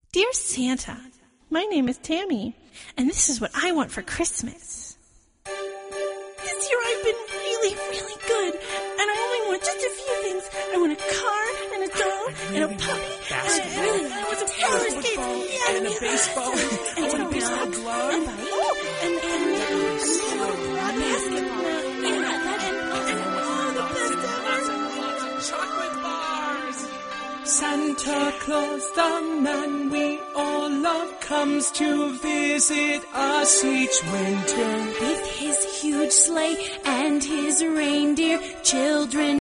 Dear Santa, my name is Tammy, and this is what I want for Christmas. This year I've been really, really good, and I only want just a few things. I want a car and a doll and a puppy, and I want some roller skates, and a baseball, and a baseball glove, and chocolate bars. Santa Claus, the man we all love, comes to visit us each winter. With his huge sleigh and his reindeer, children